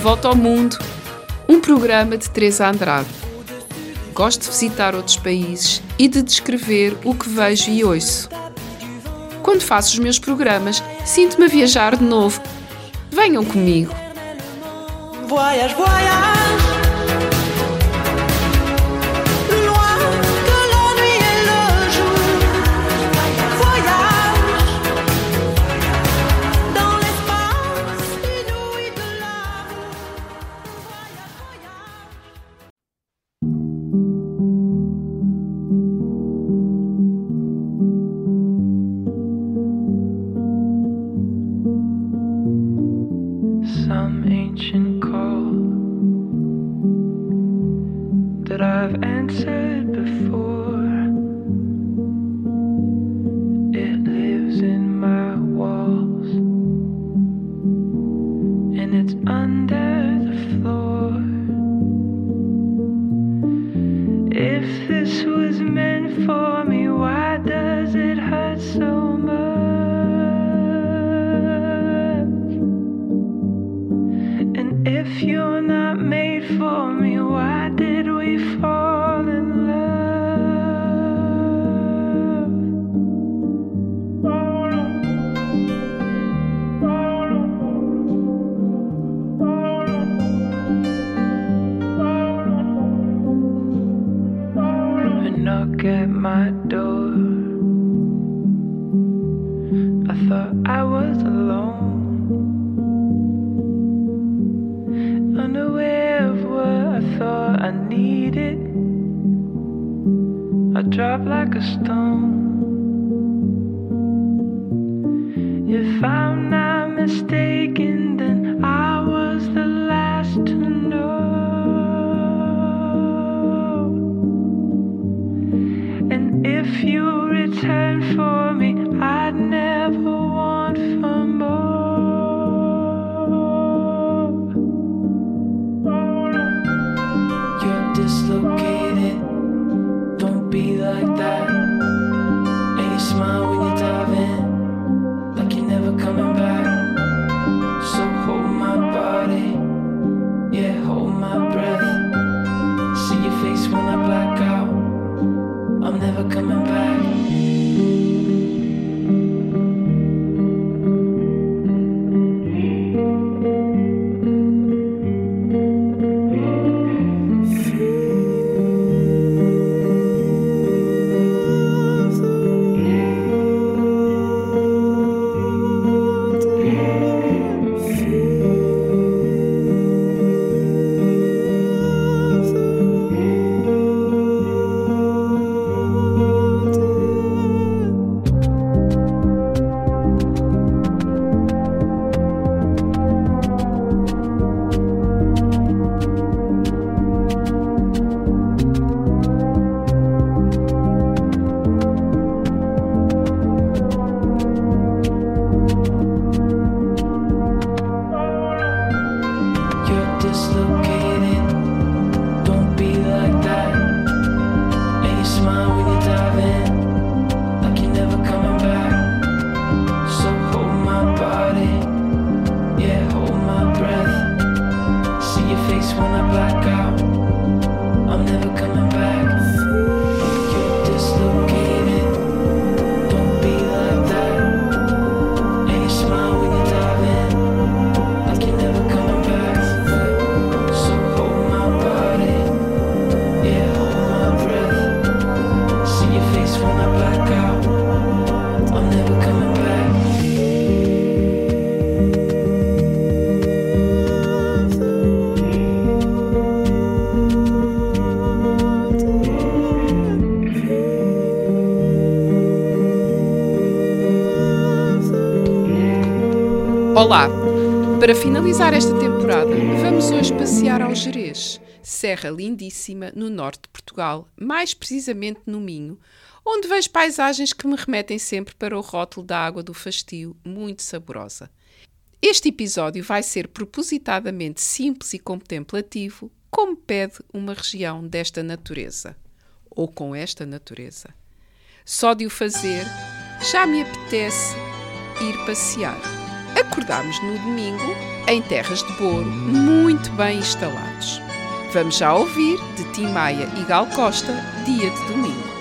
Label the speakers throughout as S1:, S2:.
S1: Volta ao Mundo, um programa de Teresa Andrade. Gosto de visitar outros países e de descrever o que vejo e ouço. Quando faço os meus programas, sinto-me a viajar de novo. Venham comigo.
S2: Voyage, voyage.
S3: Some ancient call that I've answered before. It lives in my walls and it's under the floor. If this was meant for me, why does it hurt so much? If you're not made for me, why did we fall in love? A knock at my door. I thought I was alone, unaware of what I thought I needed. I dropped like a stone. If I'm not mistaken, then I was the last to know. And if you return for me, I'd never want for more. Dislocated, don't be like that. And you smile when you dive in, like you're never coming back. So hold my body, yeah, hold my breath. See your face when I black out, I'm never coming back.
S1: Olá! Para finalizar esta temporada, vamos hoje passear ao Gerês, serra lindíssima no norte de Portugal, mais precisamente no Minho, onde vejo paisagens que me remetem sempre para o rótulo da água do Fastio, muito saborosa. Este episódio vai ser propositadamente simples e contemplativo, como pede uma região desta natureza, ou com esta natureza. Só de o fazer, já me apetece ir passear. Acordámos no domingo em terras de Boro, muito bem instalados. Vamos já ouvir de Tim Maia e Gal Costa, Dia de Domingo.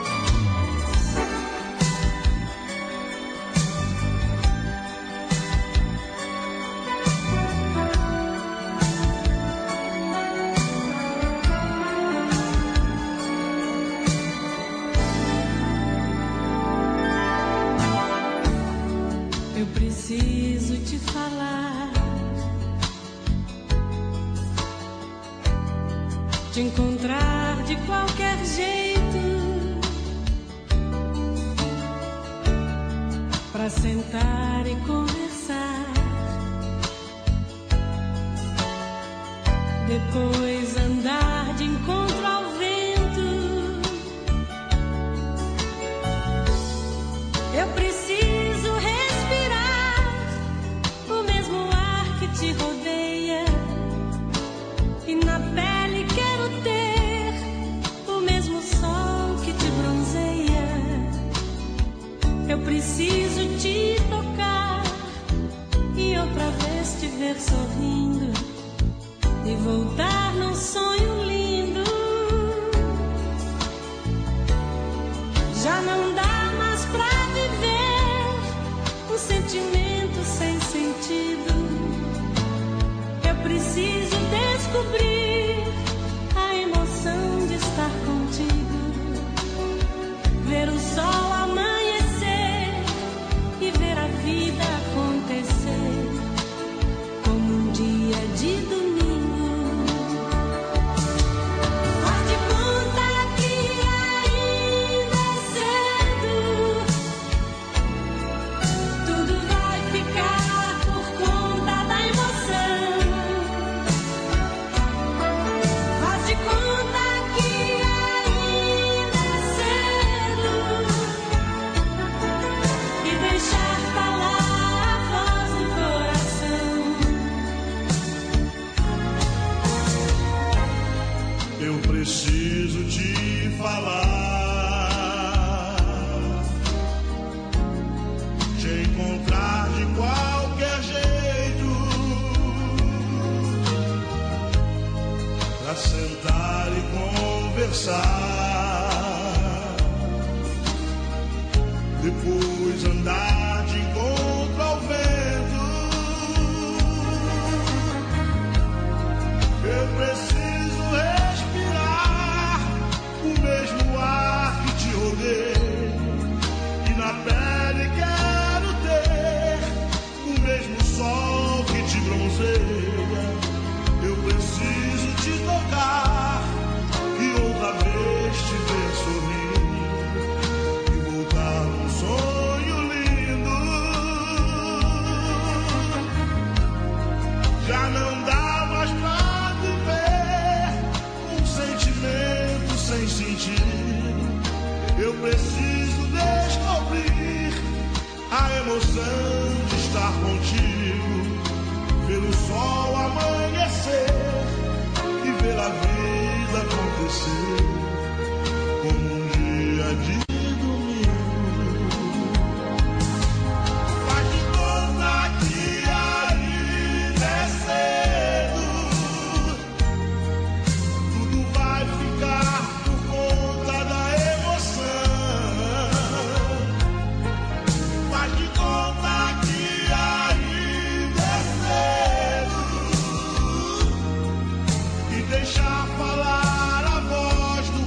S2: Eu preciso te falar, te encontrar de qualquer jeito, pra sentar e conversar, depois andar de encontro ao vento. Eu preciso respirar o mesmo ar que te rodeia, e na pele quero ter o mesmo sol que te bronzeia. Eu preciso te tocar e outra vez te ver sorrindo e voltar num sonho lindo. Já não dá mais pra viver um sentimento sem sentido. Eu preciso descobrir a emoção de estar contigo, ver o sol amanhecer e ver a vida acontecer como um dia de domingo. Faz de conta que ainda é cedo, tudo vai ficar por conta da emoção. Faz de conta que ainda é cedo e deixar falar a voz do coração.
S4: Eu preciso te falar, te encontrar de qualquer jeito, pra sentar e conversar, depois andar de encontro ao vento. Eu preciso respirar o mesmo ar que te rodeia, e na pele quero ter o mesmo sol que te bronzeia. Eu preciso te tocar e outra vez te ver sorrir e voltar num sonho lindo. Já não dá mais pra viver um sentimento sem sentido. Eu preciso descobrir a emoção de estar contigo, ver o sol amanhecer e ver a vida acontecer como um dia de domingo. Faz de conta que ainda é cedo, tudo vai ficar por conta da emoção. Faz de conta que ainda é cedo e deixar falar a voz do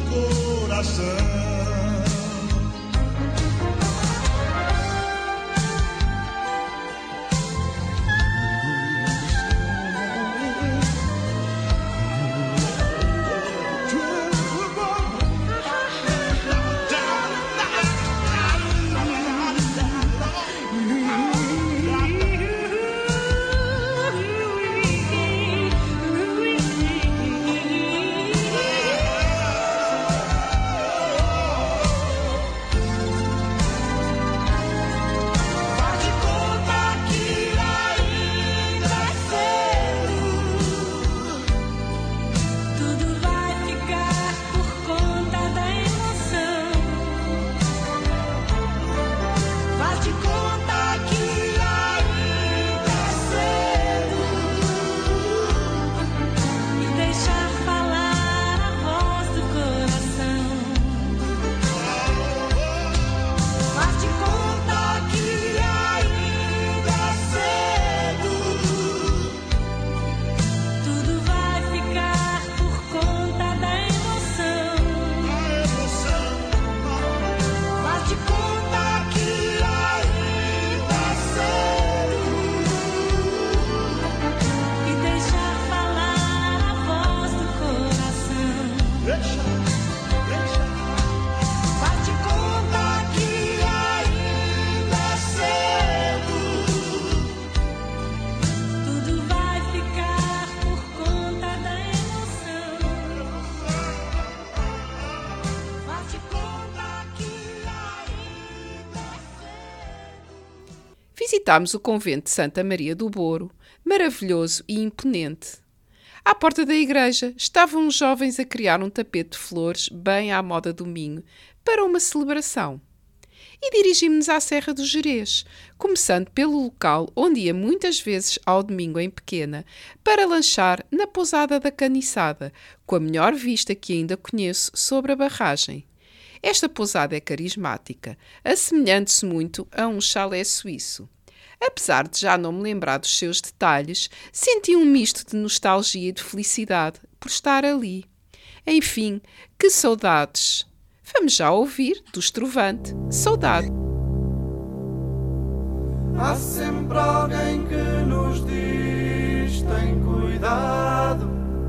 S1: visitámos o convento de Santa Maria do Boro, maravilhoso e imponente. À porta da igreja estavam uns jovens a criar um tapete de flores bem à moda do Minho, para uma celebração. E dirigimos-nos à Serra do Gerês, começando pelo local onde ia muitas vezes ao domingo em pequena, para lanchar na pousada da Caniçada, com a melhor vista que ainda conheço sobre a barragem. Esta pousada é carismática, assemelhando-se muito a um chalé suíço. Apesar de já não me lembrar dos seus detalhes, senti um misto de nostalgia e de felicidade por estar ali. Enfim, que saudades! Vamos já ouvir do Estrovante, Saudade.
S4: Há sempre alguém que nos diz: tem cuidado.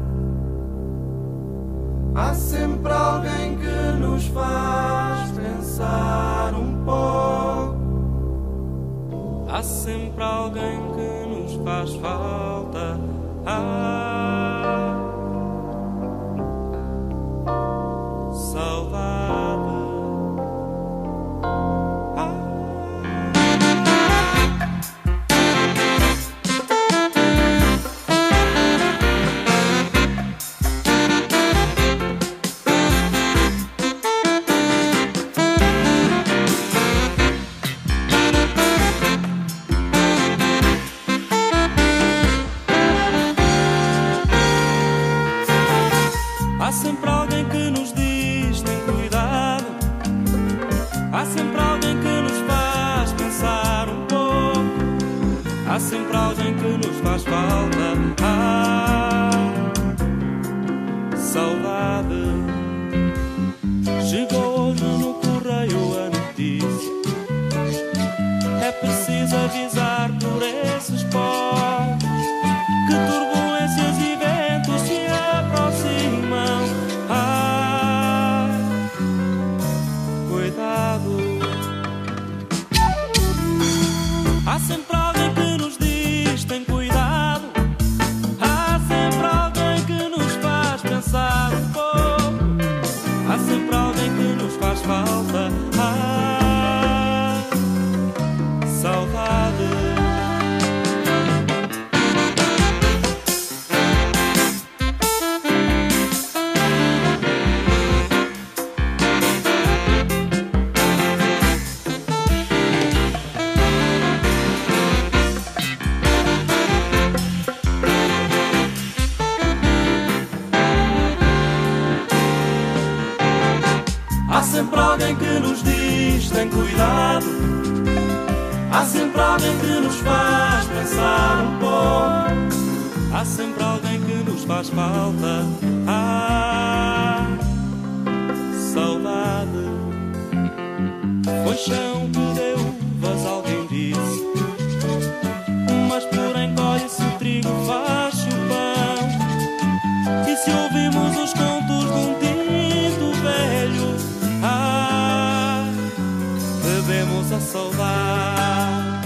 S4: Há sempre alguém que nos faz pensar um pouco.
S5: Há sempre alguém que nos faz falta. Saudade. Há sempre alguém que nos diz: tem cuidado. Há sempre alguém que nos faz pensar um pouco. Há sempre alguém que nos faz falta. Saudade. Chegou hoje no correio a notícia: é preciso avisar por esses povos que turbulências e ventos se aproximam. Cuidado. Há sempre alguém que nos diz: tem cuidado. Há sempre alguém que nos faz pensar um pouco. Há sempre alguém que nos faz falta. Saudade. Há sempre alguém que nos diz: tem cuidado. Há sempre alguém que nos faz pensar um pouco. Há sempre alguém que nos faz falta. Saudade. Foi chão que deu uvas, alguém disse, mas porém colhe-se o trigo, faz-se o pão. E se ouvimos os contos de um tinto velho, bebemos a saudade.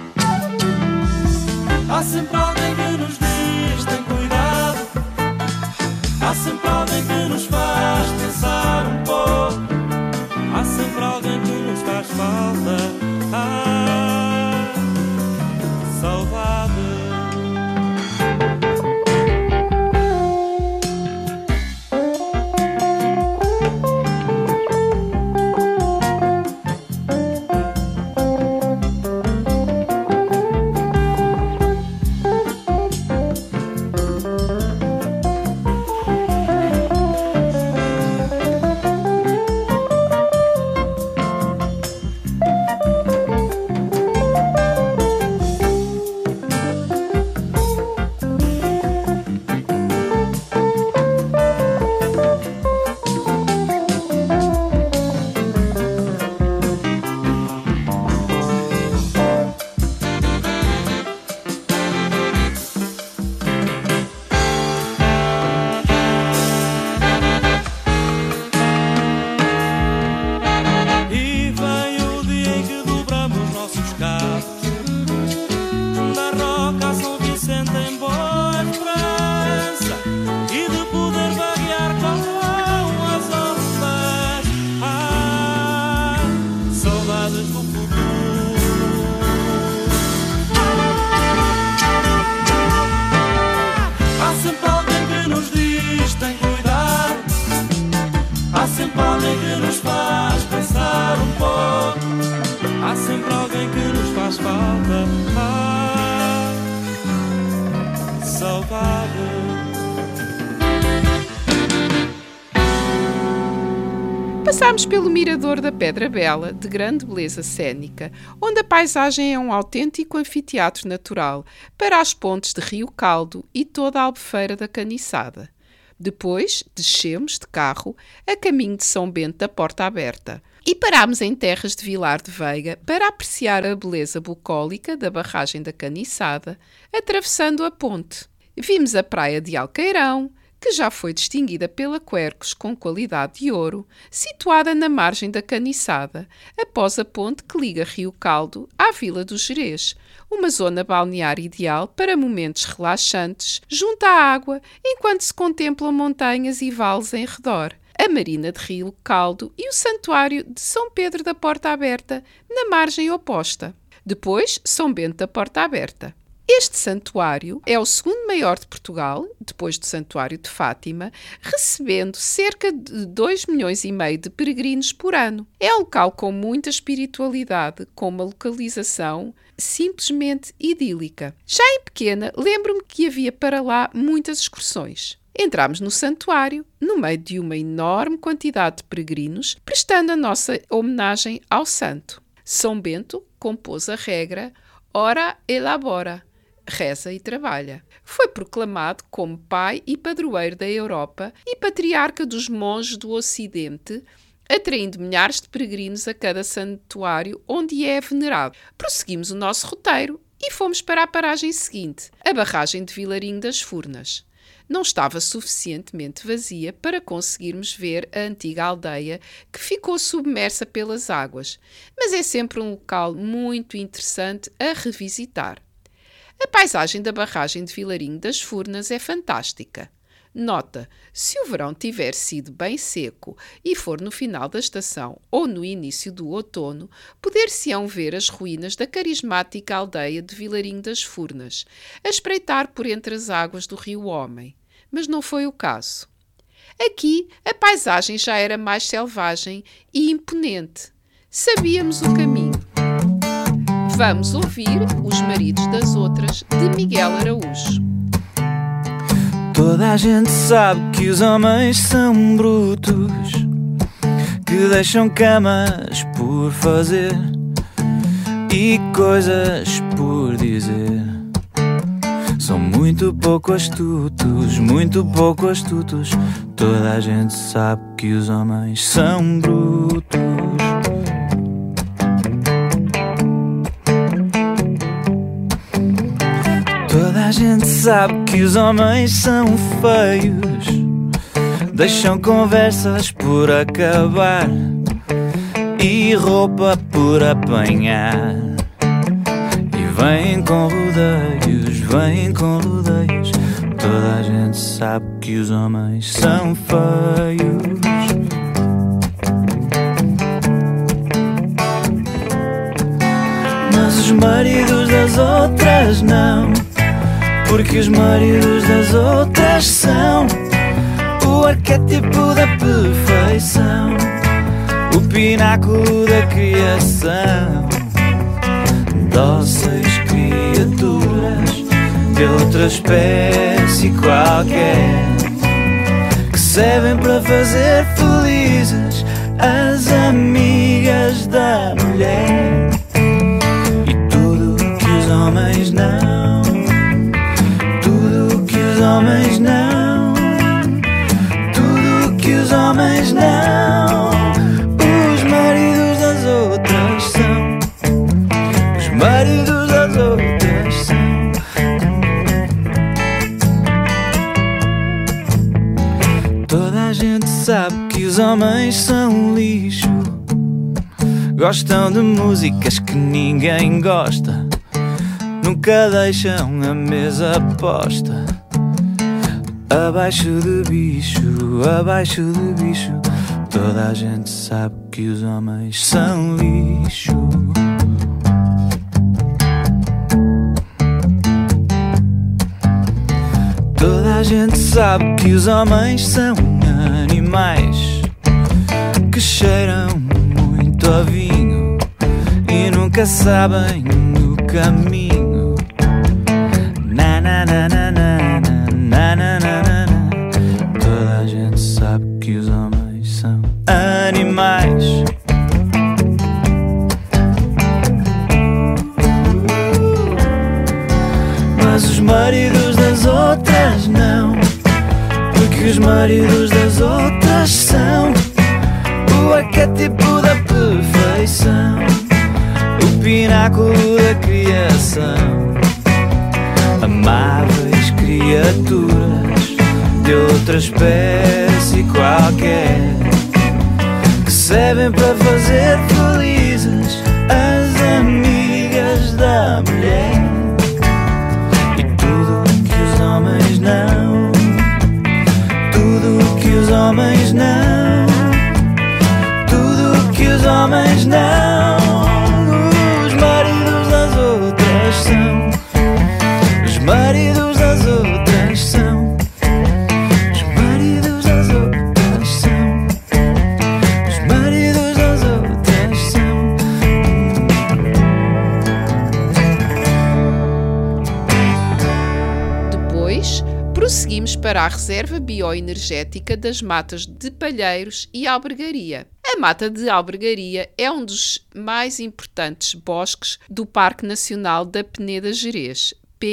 S5: Há sempre alguém que nos diz: tem cuidado. Há sempre alguém que nos faz pensar um pouco. Há sempre alguém que nos faz falta.
S1: Passámos pelo Mirador da Pedra Bela, de grande beleza cênica, onde a paisagem é um autêntico anfiteatro natural, para as pontes de Rio Caldo e toda a Albufeira da Caniçada. Depois, descemos de carro a caminho de São Bento da Porta Aberta e parámos em terras de Vilar de Veiga para apreciar a beleza bucólica da barragem da Caniçada, atravessando a ponte. Vimos a praia de Alqueirão, que já foi distinguida pela Quercus com qualidade de ouro, situada na margem da Caniçada, após a ponte que liga Rio Caldo à Vila do Gerês, uma zona balnear ideal para momentos relaxantes junto à água, enquanto se contemplam montanhas e vales em redor, a Marina de Rio Caldo e o Santuário de São Pedro da Porta Aberta, na margem oposta. Depois, São Bento da Porta Aberta. Este santuário é o segundo maior de Portugal, depois do Santuário de Fátima, recebendo cerca de 2,5 milhões de peregrinos por ano. É um local com muita espiritualidade, com uma localização simplesmente idílica. Já em pequena, lembro-me que havia para lá muitas excursões. Entramos no santuário, no meio de uma enorme quantidade de peregrinos, prestando a nossa homenagem ao santo. São Bento compôs a regra Ora elabora, reza e trabalha. Foi proclamado como pai e padroeiro da Europa e patriarca dos monges do Ocidente, atraindo milhares de peregrinos a cada santuário onde é venerado. Prosseguimos o nosso roteiro e fomos para a paragem seguinte, a barragem de Vilarinho das Furnas. Não estava suficientemente vazia para conseguirmos ver a antiga aldeia que ficou submersa pelas águas, mas é sempre um local muito interessante a revisitar. A paisagem da barragem de Vilarinho das Furnas é fantástica. Nota, se o verão tiver sido bem seco e for no final da estação ou no início do outono, poder-se-ão ver as ruínas da carismática aldeia de Vilarinho das Furnas, a espreitar por entre as águas do Rio Homem. Mas não foi o caso. Aqui, a paisagem já era mais selvagem e imponente. Sabíamos o caminho. Vamos ouvir Os Maridos das Outras, de Miguel Araújo.
S6: Toda a gente sabe que os homens são brutos, que deixam camas por fazer e coisas por dizer. São muito pouco astutos, muito pouco astutos. Toda a gente sabe que os homens são brutos. Toda a gente sabe que os homens são feios, deixam conversas por acabar e roupa por apanhar. E vêm com rodeios, vêm com rodeios. Toda a gente sabe que os homens são feios. Mas os maridos das outras não, porque os maridos das outras são o arquétipo da perfeição, o pináculo da criação. Dóceis criaturas de outra espécie qualquer, que servem para fazer felizes as amigas da mulher. E tudo que os homens não, tudo que os homens não, tudo que os homens não, os maridos das outras são, os maridos das outras são. Toda a gente sabe que os homens são lixo, gostam de músicas que ninguém gosta, nunca deixam a mesa posta. Abaixo de bicho, abaixo de bicho. Toda a gente sabe que os homens são lixo. Toda a gente sabe que os homens são animais que cheiram muito a vinho e nunca sabem o caminho. Na na na na na na na na na. Toda a gente sabe que os homens são animais maridos das outras não, porque os maridos das outras são o arquétipo da perfeição, o pináculo da criação. Amáveis criaturas de outra espécie qualquer, que servem para fazer felizes as amigas da mulher. E tudo o que os homens não, tudo o que os homens não, tudo o que os homens não, os maridos das outras são, os maridos das outras são, os maridos das outras são, os maridos das outras são.
S1: Depois, prosseguimos para a reserva bioenergética das matas de Palheiros e Albergaria. A Mata de Albergaria é um dos mais importantes bosques do Parque Nacional da Peneda Gerês,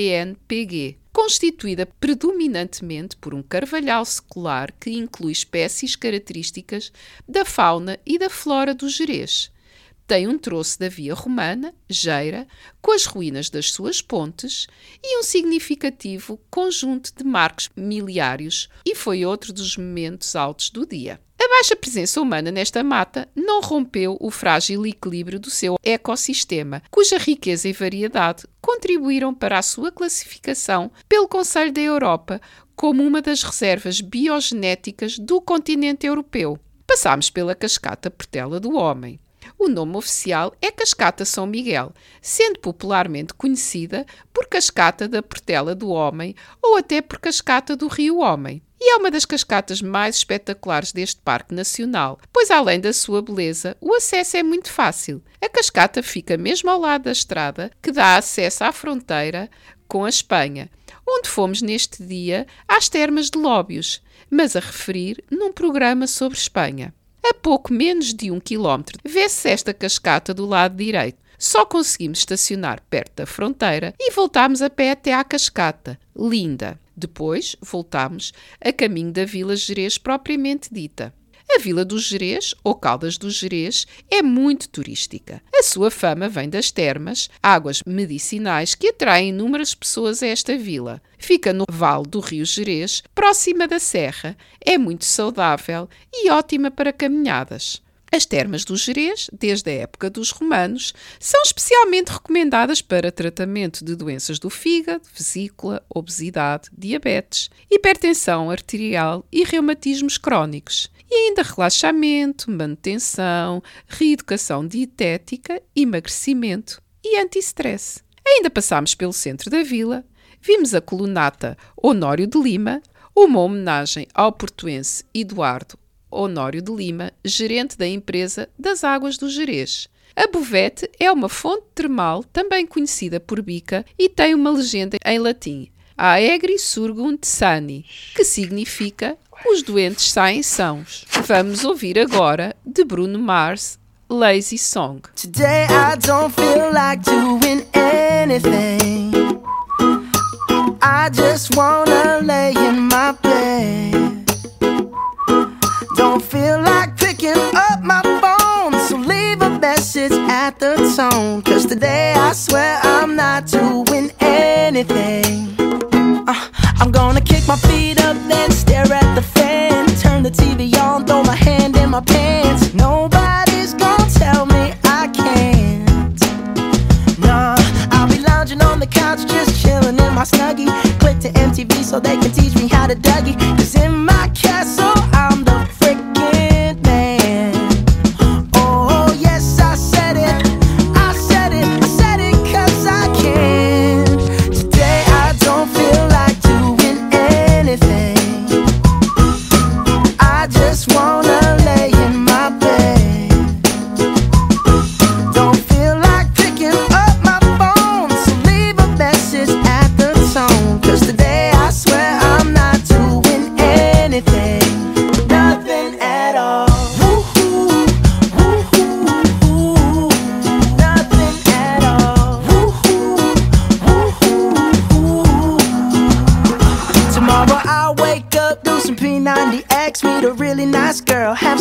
S1: PNPG, constituída predominantemente por um carvalhal secular que inclui espécies características da fauna e da flora do Gerês. Tem um troço da via romana, Geira, com as ruínas das suas pontes e um significativo conjunto de marcos miliários, e foi outro dos momentos altos do dia. A baixa presença humana nesta mata não rompeu o frágil equilíbrio do seu ecossistema, cuja riqueza e variedade contribuíram para a sua classificação pelo Conselho da Europa como uma das reservas biogenéticas do continente europeu. Passámos pela Cascata Portela do Homem. O nome oficial é Cascata São Miguel, sendo popularmente conhecida por Cascata da Portela do Homem ou até por Cascata do Rio Homem. E é uma das cascatas mais espetaculares deste Parque Nacional, pois além da sua beleza, o acesso é muito fácil. A cascata fica mesmo ao lado da estrada que dá acesso à fronteira com a Espanha, onde fomos neste dia às termas de Lóbios, mas a referir num programa sobre Espanha. A pouco menos de 1 quilómetro vê-se esta cascata do lado direito. Só conseguimos estacionar perto da fronteira e voltámos a pé até à cascata. Linda! Depois voltámos a caminho da Vila Gerês propriamente dita. A Vila do Gerês, ou Caldas do Gerês, é muito turística. A sua fama vem das termas, águas medicinais que atraem inúmeras pessoas a esta vila. Fica no vale do rio Gerês, próxima da serra, é muito saudável e ótima para caminhadas. As termas do Gerês, desde a época dos romanos, são especialmente recomendadas para tratamento de doenças do fígado, vesícula, obesidade, diabetes, hipertensão arterial e reumatismos crónicos. E ainda relaxamento, manutenção, reeducação dietética, emagrecimento e anti-stress. Ainda passámos pelo centro da vila, vimos a colunata Honório de Lima, uma homenagem ao portuense Eduardo Honório de Lima, gerente da empresa das Águas do Gerês. A buvete é uma fonte termal também conhecida por bica e tem uma legenda em latim, Aegri surgunt sani, que significa os doentes saem sãos. Vamos ouvir agora de Bruno Mars, Lazy Song.
S7: Today I don't feel like doing anything. I just wanna lay in my bed. Don't feel like picking up my phone, so leave a message at the tone. 'Cause today I swear I'm not doing anything. I'm gonna kick my feet up, then stare at the fan. Turn the TV on, throw my hand in my pants. Nobody's gonna tell me I can't. Nah, I'll be lounging on the couch, just chilling in my Snuggie. Click to MTV so they can teach me how to Dougie. 'Cause in my castle I'm the freaking man. Oh yes, I said it, I said it, I said it 'cause I can. Today I don't feel like doing anything. I just wanna lay in my bed. Don't feel like picking up my phone, so leave a message at the tone. 'Cause today I swear I'm not doing anything.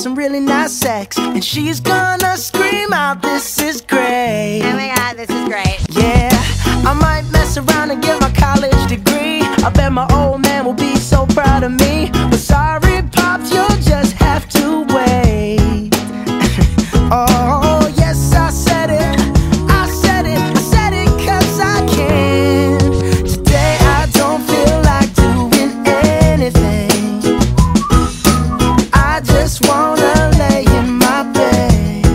S7: some really nice sex, and she's gonna scream out, "This is great."
S8: Oh my god, this is great.
S7: Yeah, I might mess around and get my college degree. I bet my old man will be so proud of me. But sorry, Pops, you'll just have to wait. Oh, yes, I said it. I said it. I said it 'cause I can. Today I don't feel like doing anything. I just wanna lay in my bed.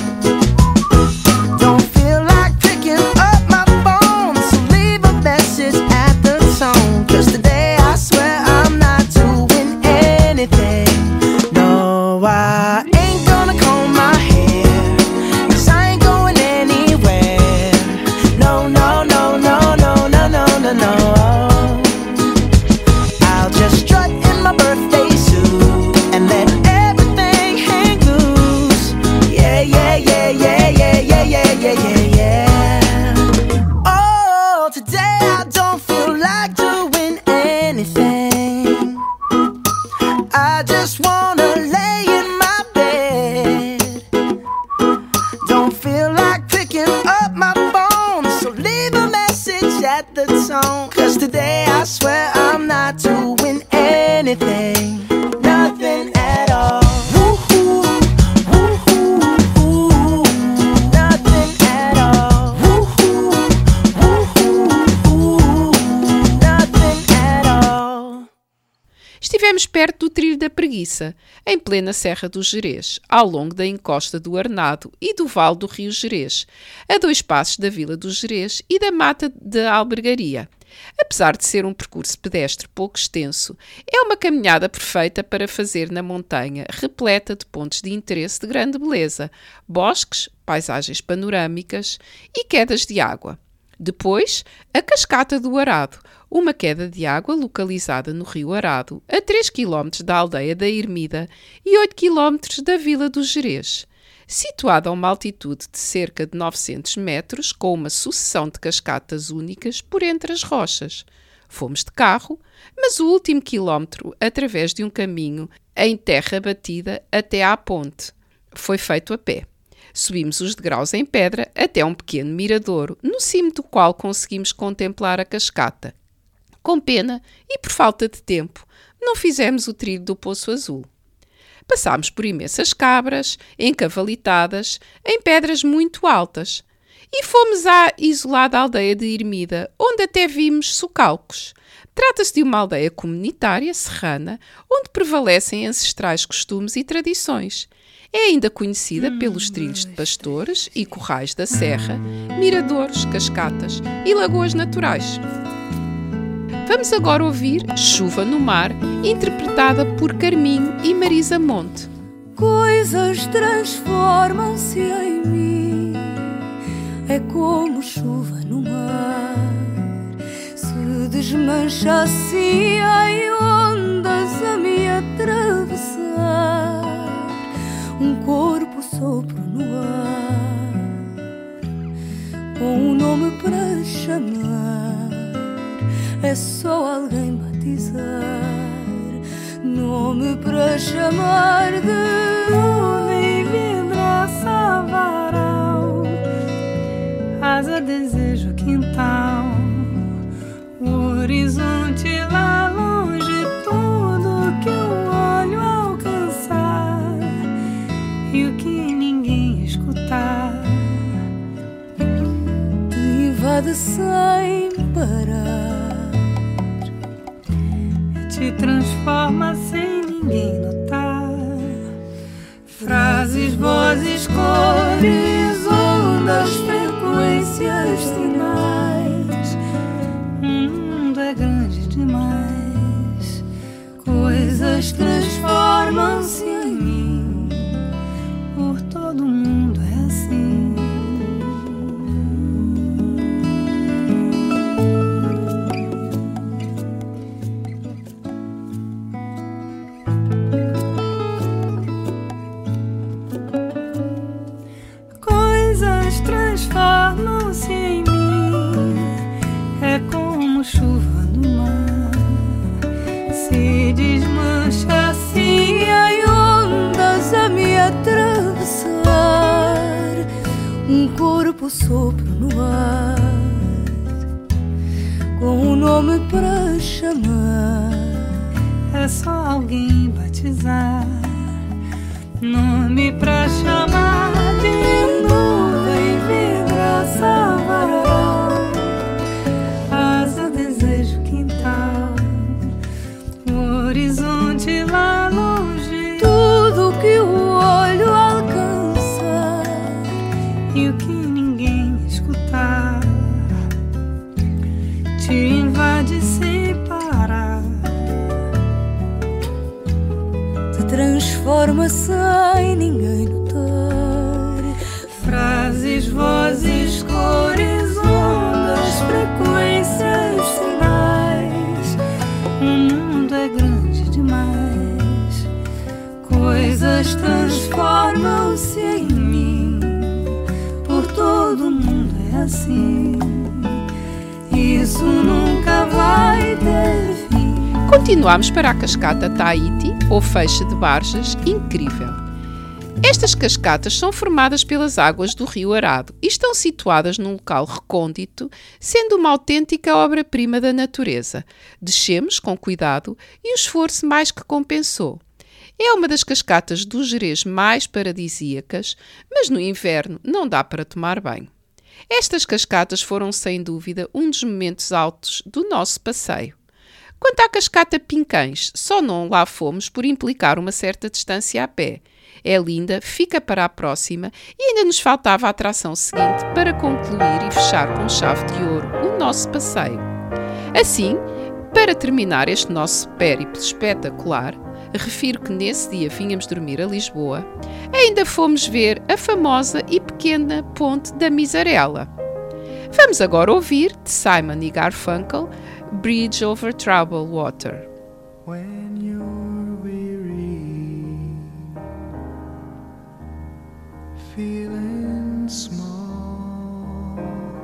S7: Don't feel like picking up my phone, so leave a message at the tone. 'Cause today I swear I'm not doing anything. No, I ain't gonna comb my hair, 'cause I ain't going anywhere. No, no, no, no, no, no, no, no, no. I'll just strut in my birthday suit and let everything hang loose. Yeah, yeah, yeah, yeah, yeah, yeah, yeah, yeah, yeah, yeah. Oh, today I don't feel like doing anything. I just wanna lay in my bed. Don't feel like picking up my phone, so leave a message at the tone. 'Cause today I swear I'm not doing anything. Nothing at all. Woo-hoo, woo-hoo, woo-hoo. Nothing at all. Woo-hoo, woo-hoo, woo-hoo. Nothing at all.
S1: Estivemos perto do Trilho da Preguiça, em plena Serra do Gerês, ao longo da encosta do Arnado e do vale do Rio Gerês, a 2 passos da Vila do Gerês e da Mata da Albergaria. Apesar de ser um percurso pedestre pouco extenso, é uma caminhada perfeita para fazer na montanha, repleta de pontos de interesse de grande beleza, bosques, paisagens panorâmicas e quedas de água. Depois, a Cascata do Arado, uma queda de água localizada no Rio Arado, a 3 km da aldeia da Ermida e 8 km da Vila do Gerês. Situada a uma altitude de cerca de 900 metros, com uma sucessão de cascatas únicas por entre as rochas. Fomos de carro, mas o último quilómetro através de um caminho em terra batida até à ponte. Foi feito a pé. Subimos os degraus em pedra até um pequeno miradouro, no cimo do qual conseguimos contemplar a cascata. Com pena e por falta de tempo, não fizemos o trilho do Poço Azul. Passámos por imensas cabras, encavalitadas, em pedras muito altas, e fomos à isolada aldeia de Ermida, onde até vimos socalcos. Trata-se de uma aldeia comunitária serrana, onde prevalecem ancestrais costumes e tradições. É ainda conhecida pelos trilhos de pastores e currais da serra, miradores, cascatas e lagoas naturais. Vamos agora ouvir Chuva no Mar, interpretada por Carminho e Marisa Monte.
S2: Coisas transformam-se em mim, é como chuva no mar. Se desmancha assim em ondas a me atravessar, um corpo sopro no ar, com um nome para chamar. É só alguém batizar, nome para chamar de nuvem, vidraça, varal, asa, desejo, quintal, o horizonte lá longe, tudo que o olho alcançar e o que ninguém escutar te invade sem parar. Te transforma sem ninguém notar. Frases, vozes, cores, ondas, frequências, sinais. O mundo é grande demais. Coisas transformam-se em mim. Por todo mundo é assim. Transformam-se em mim,
S8: tipo sopro no ar, com um nome para chamar. É só alguém batizar, nome pra chamar de nuvem, vidraça, varal, asa, desejo, quintal, o horizonte lá longe, tudo que o olho alcança e o que ninguém escutar te invade sem parar, te transforma sem ninguém notar. Frases, vozes, cores, ondas, frequências, sinais. O mundo é grande demais, coisas transformam-se em mim. Por todo mundo é assim, isso nunca vai ter fim.
S1: Continuamos para a cascata Tahiti, ou feixe de barjas, incrível. Estas cascatas são formadas pelas águas do rio Arado e estão situadas num local recôndito, sendo uma autêntica obra-prima da natureza. Descemos com cuidado e o esforço mais que compensou. É uma das cascatas do Gerês mais paradisíacas, mas no inverno não dá para tomar banho. Estas cascatas foram, sem dúvida, um dos momentos altos do nosso passeio. Quanto à cascata Pincães, só não lá fomos por implicar uma certa distância a pé. É linda, fica para a próxima e ainda nos faltava a atração seguinte para concluir e fechar com chave de ouro o nosso passeio. Assim, para terminar este nosso périplo espetacular, refiro que nesse dia vínhamos dormir a Lisboa, ainda fomos ver a famosa e pequena Ponte da Miserela. Vamos agora ouvir, de Simon e Garfunkel, Bridge Over Troubled Water.
S3: When you're weary, feeling small,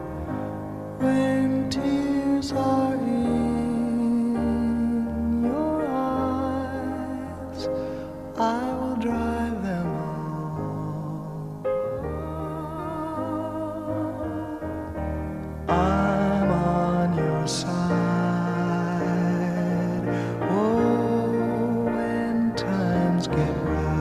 S3: when tears are in your eyes, I will dry them all. I'm on your side. Oh, when times get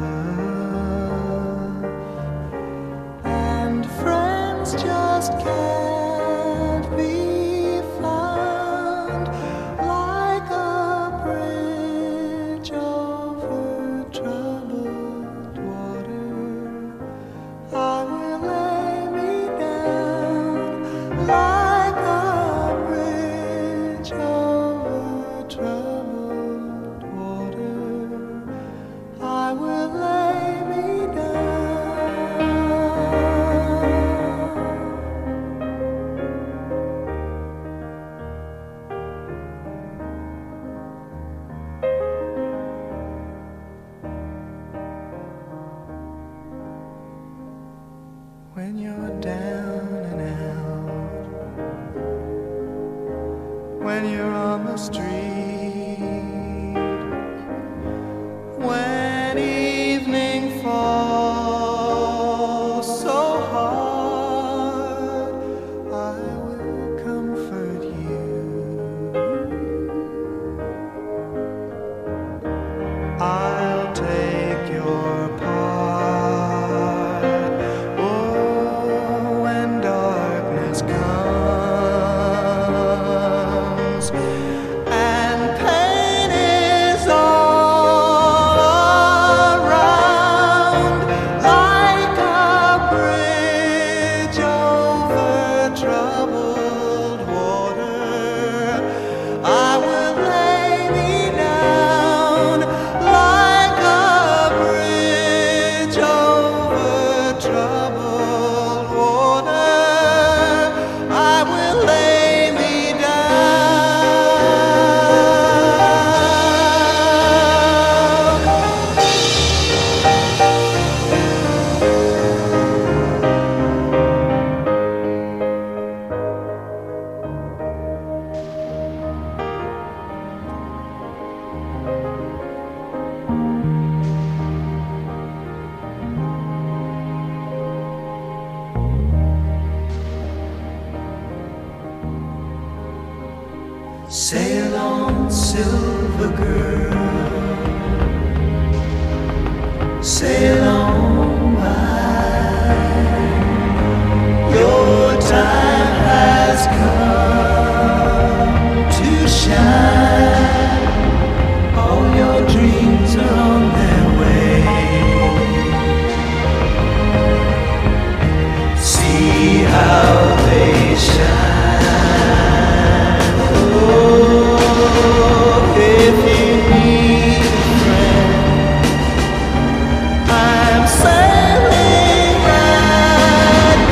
S3: rough and friends just can't be found, like a bridge over troubled water, I will lay me down like a bridge over troubled water. I will lay me down. When you're down and out, when you're on the street, when evening falls so hard, I will comfort you. I'll take your part. Oh, when darkness comes and Sail on, silver girl. Sail on by. Your time has come to shine. All your dreams are on their way. See how they shine. Oh, if you need a friend, I'm sailing right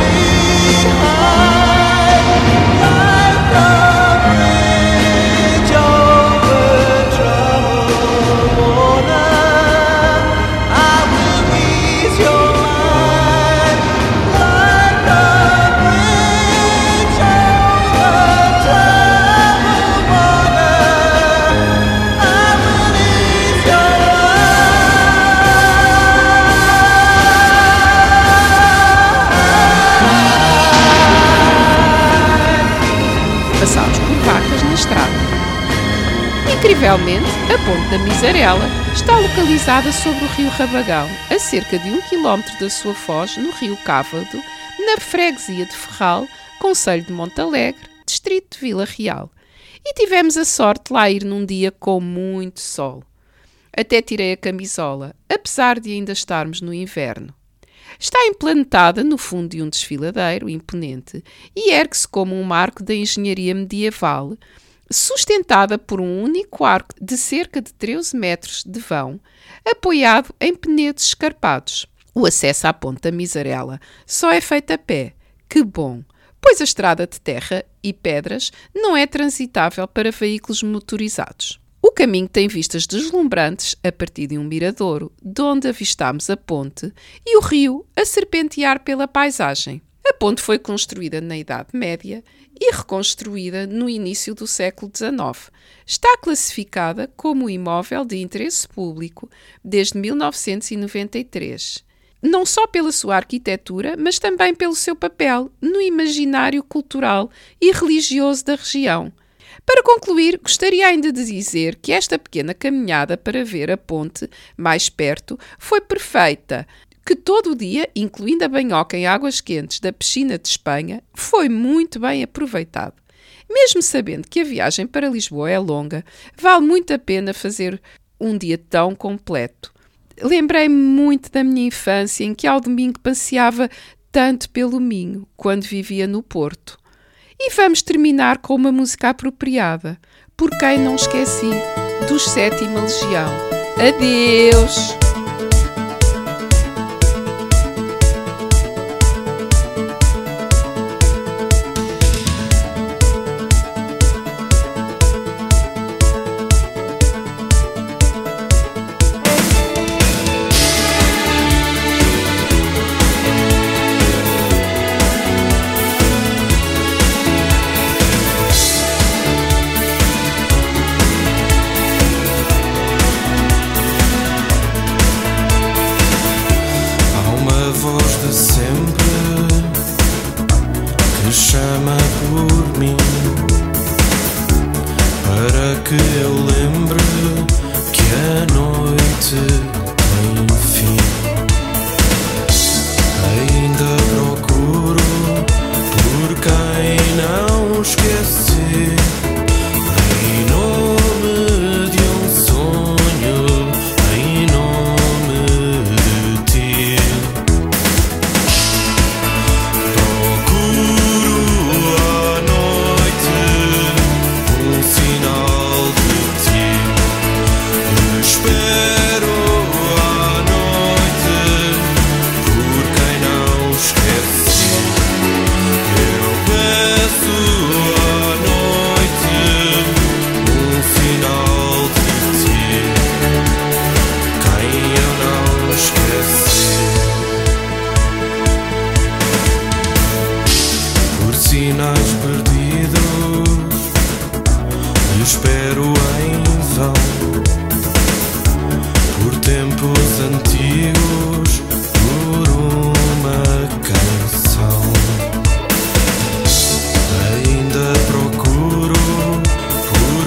S3: behind, like a bridge over troubled water. I will ease your mind, like a bridge over troubled water. I will ease your
S1: Passámos por vacas na estrada. Incrivelmente, a Ponte da Misarela está localizada sobre o rio Rabagão, a cerca de 1 km da sua foz, no rio Cávado, na freguesia de Ferral, concelho de Montalegre, distrito de Vila Real. E tivemos a sorte de lá ir num dia com muito sol. Até tirei a camisola, apesar de ainda estarmos no inverno. Está implantada no fundo de um desfiladeiro imponente e ergue-se como um marco da engenharia medieval, sustentada por um único arco de cerca de 13 metros de vão, apoiado em penedos escarpados. O acesso à Ponte da Misarela só é feito a pé. Que bom! Pois a estrada de terra e pedras não é transitável para veículos motorizados. O caminho tem vistas deslumbrantes a partir de um miradouro, de onde avistámos a ponte e o rio a serpentear pela paisagem. A ponte foi construída na Idade Média e reconstruída no início do século XIX. Está classificada como imóvel de interesse público desde 1993. Não só pela sua arquitetura, mas também pelo seu papel no imaginário cultural e religioso da região. Para concluir, gostaria ainda de dizer que esta pequena caminhada para ver a ponte mais perto foi perfeita, que todo o dia, incluindo a banhoca em águas quentes da piscina de Espanha, foi muito bem aproveitado. Mesmo sabendo que a viagem para Lisboa é longa, vale muito a pena fazer um dia tão completo. Lembrei-me muito da minha infância, em que ao domingo passeava tanto pelo Minho, quando vivia no Porto. E vamos terminar com uma música apropriada, Por Quem Não Esqueci, dos 7ª Legião. Adeus!
S9: Chama por mim, para que eu lembre que a noite tem fim. Ainda procuro por quem não esqueci, em nome de um sonho, em nome de ti. Sinais perdidos, eu espero em vão, por tempos antigos, por uma canção. Ainda procuro por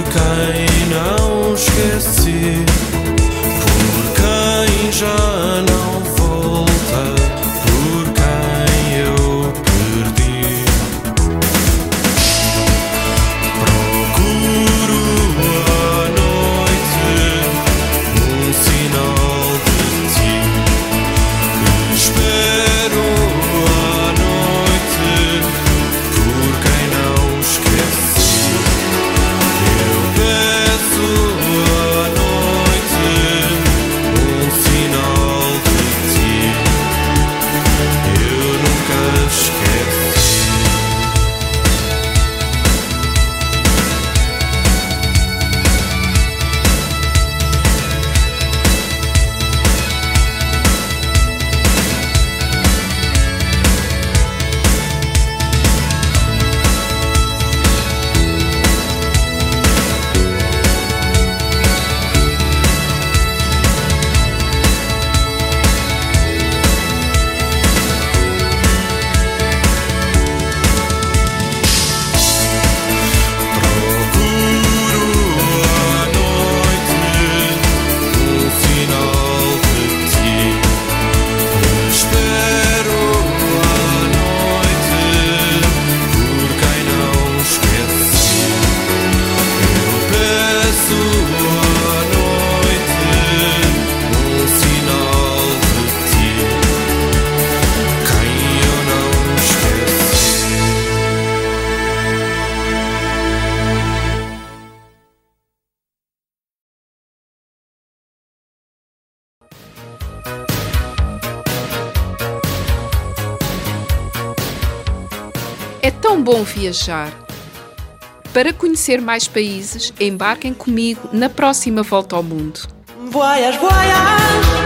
S1: É tão bom viajar. Para conhecer mais países, embarquem comigo na próxima volta ao mundo.
S2: Voyage, voyage.